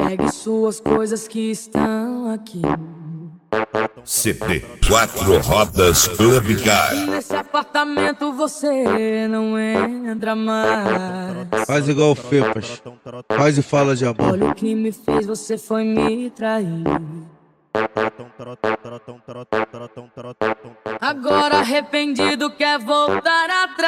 Pegue suas coisas que estão aqui. CP 4 Rodas Club Car. Nesse apartamento você não entra mais. Faz igual o Fepas, faz e fala de amor. Olha o que me fez, você foi me trair. Agora arrependido quer voltar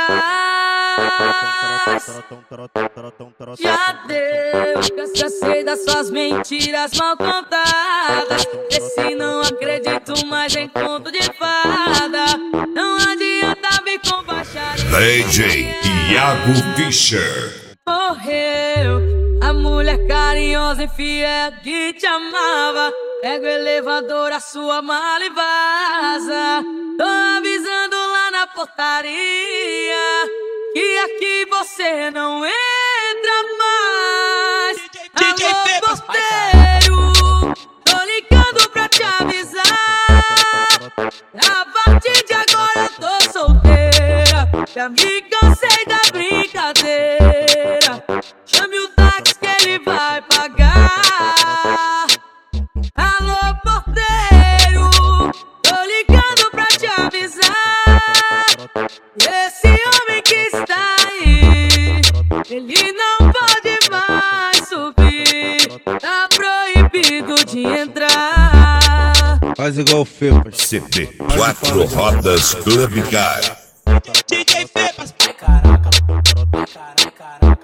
atrás. Já deu, cansei das suas mentiras mal contadas. Esse não acredito mais em conto de fada. Não adianta vir com baixaria. DJ Iago Fischer. Morreu a mulher carinhosa e fiel que te amava. Pega o elevador, a sua mala e vaza. Tô avisando lá na portaria que aqui você não entra mais. Alô, porteiro, tô ligando pra te avisar. A partir de agora eu tô solteira. Já me cansei da brincadeira. Chame o táxi que ele vai pagar. Alô, porteiro, tô ligando pra te avisar. Esse homem que está aí, ele não pode mais subir. Tá proibido de entrar. Faz igual o Fepas. CP 4 Rodas Club Car. DJ Fepas.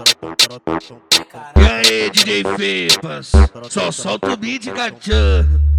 E aí, DJ Fepas, só solta o beat, cachorro.